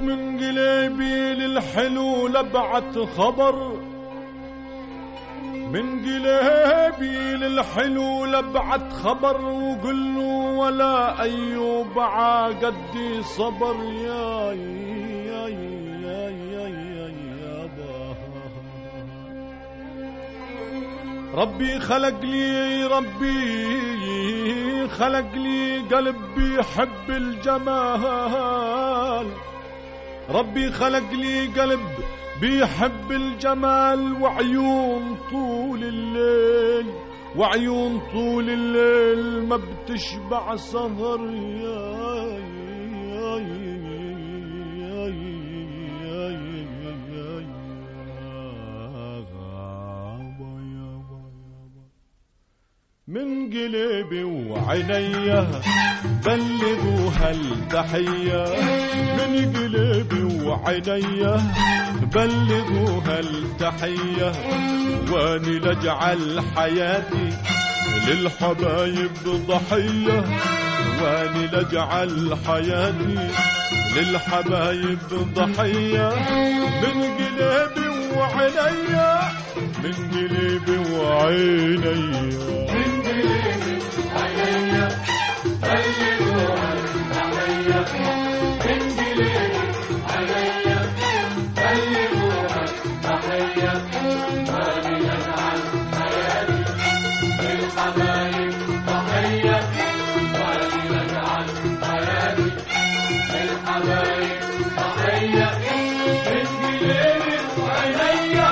من قلبي للحلو لبعت خبر، من قلبي للحلو لبعت خبر، وقلوا ولا أيوب عقدي صبر. يا يا يا يا يابا ربي خلق لي، ربي خلق لي قلب بيحب الجمال، ربي خلق لي قلب بيحب الجمال، وعيون طول الليل، وعيون طول الليل ما بتشبع سهر. يا من قلبي وعينيا بلغوها التحية، من قلبي وعينيا بلغوها التحية، واني لجعل حياتي للحبايب ضحية، واني لجعل حياتي للحبايب ضحية. من قلبي وعينيا، من قلبي وعينيا، من قلبي وعينيا بلغوها التحية، من قلبي وعينيا بلغوها التحية، واني لجعل حياتي للحبايب ضحية، واني لجعل حياتي للحبايب ضحية. من قلبي وعينيا،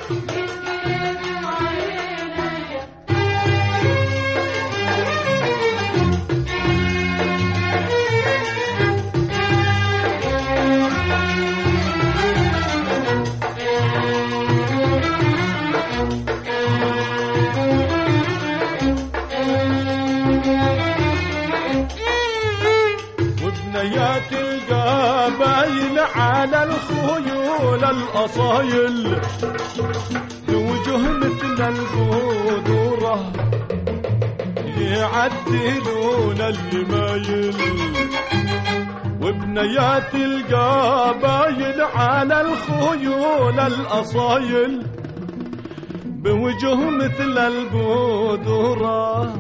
وبنيات القبايل على الخيول الأصايل، بوجه مثل البذورة يعدلون اللمايل، وبنيات القبايل على الخيول الأصايل، بوجه مثل البذورة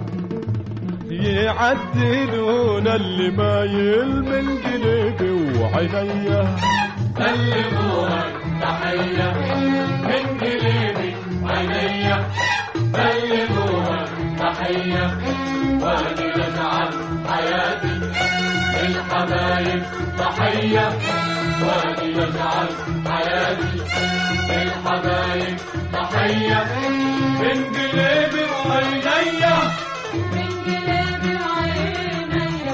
يعدلون اللمايل. من قلبي وعينيا بلغوها التحية، من قلبي وعينيا بلغوها التحية، واني لجعل حياتي للحبايب ضحية، واني لجعل حياتي للحبايب ضحية. من قلبي وعينيا، من قلبي وعينيا.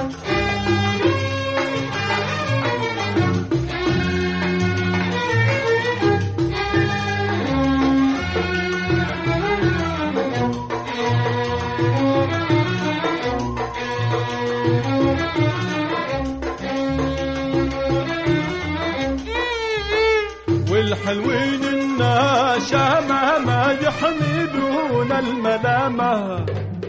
والحلوين الناشامة ما يحمدون الملامة،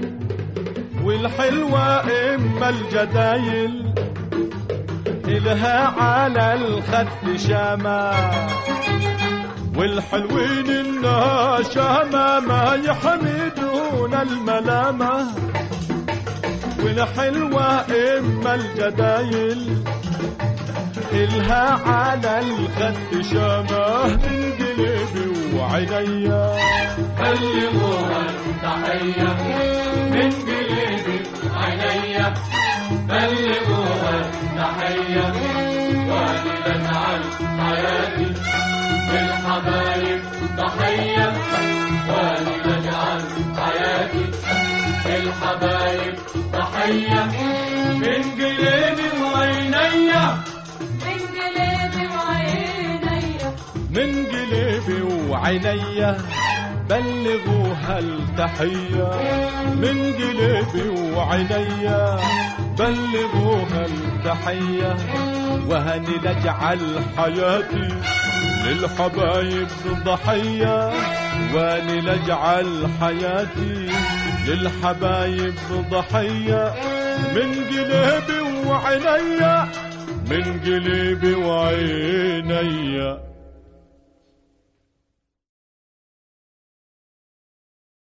والحلوة إما الجدايل إلها على الخد شامة، والحلوين الناشامة ما يحمدون الملامة، والحلوة إما الجدايل إلها على الخد شامة. من قلبي وعينيا بلغوها التحية، من قلبي وعينيا بلغوها التحية، واني لجعل حياتي للحبايب ضحية، واني لجعل حياتي للحبايب ضحية. من قلبي وعينيا، من قلبي وعينيا، من قلبي وعينيا بلغوها التحية، من قلبي وعينيا بلغوها التحية، وهني لجعل حياتي للحبايب ضحية، واني لجعل حياتي للحبايب ضحية. من قلبي وعينيا، من قلبي وعينيا.